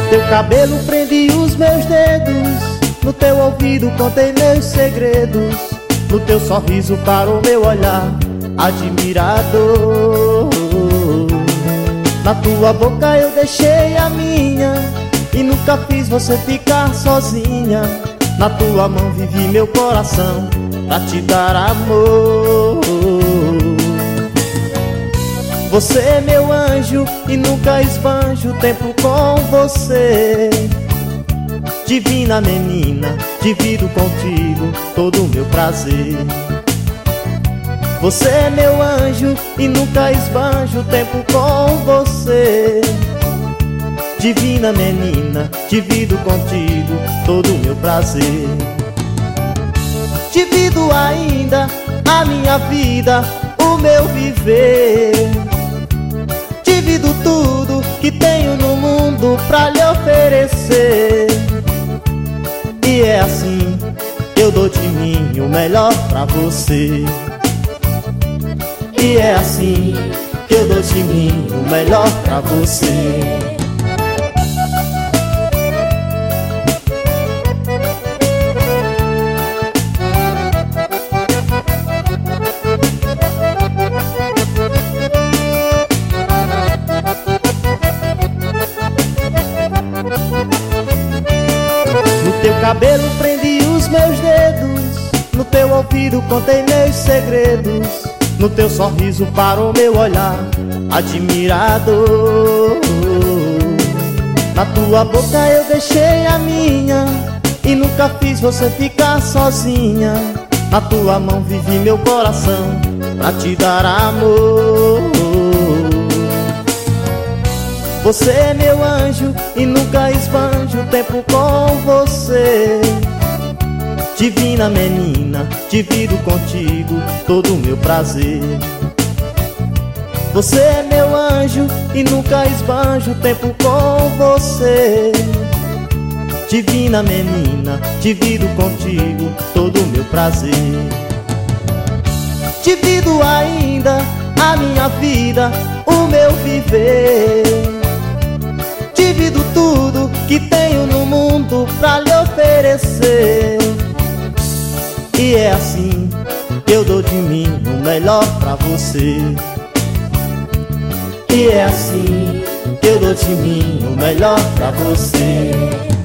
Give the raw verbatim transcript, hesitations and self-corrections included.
Teu cabelo prende os meus dedos, no teu ouvido contei meus segredos, no teu sorriso parou meu olhar admirador. Na tua boca eu deixei a minha e nunca fiz você ficar sozinha. Na tua mão vivi meu coração pra te dar amor. Você é meu anjo e nunca esbanjo o tempo com você. Divina menina, divido contigo todo o meu prazer. Você é meu anjo e nunca esbanjo o tempo com você. Divina menina, divido contigo todo o meu prazer. Divido ainda a minha vida, o meu viver. Divido tudo que tenho no mundo pra lhe oferecer. E é assim que eu dou de mim o melhor pra você. E é assim que eu dou de mim o melhor pra você. No teu cabelo prendi os meus dedos, no teu ouvido contei meus segredos, no teu sorriso parou meu olhar admirador. Na tua boca eu deixei a minha e nunca fiz você ficar sozinha. Na tua mão vivi meu coração pra te dar amor. Você é meu anjo e nunca esbanjo o tempo com você. Divina menina, divido contigo todo o meu prazer. Você é meu anjo e nunca esbanjo o tempo com você. Divina menina, divido contigo todo o meu prazer. Divido ainda a minha vida, o meu viver. Divido tudo que tenho no mundo pra lhe oferecer. E é assim que eu dou de mim o melhor pra você. E é assim que eu dou de mim o melhor pra você.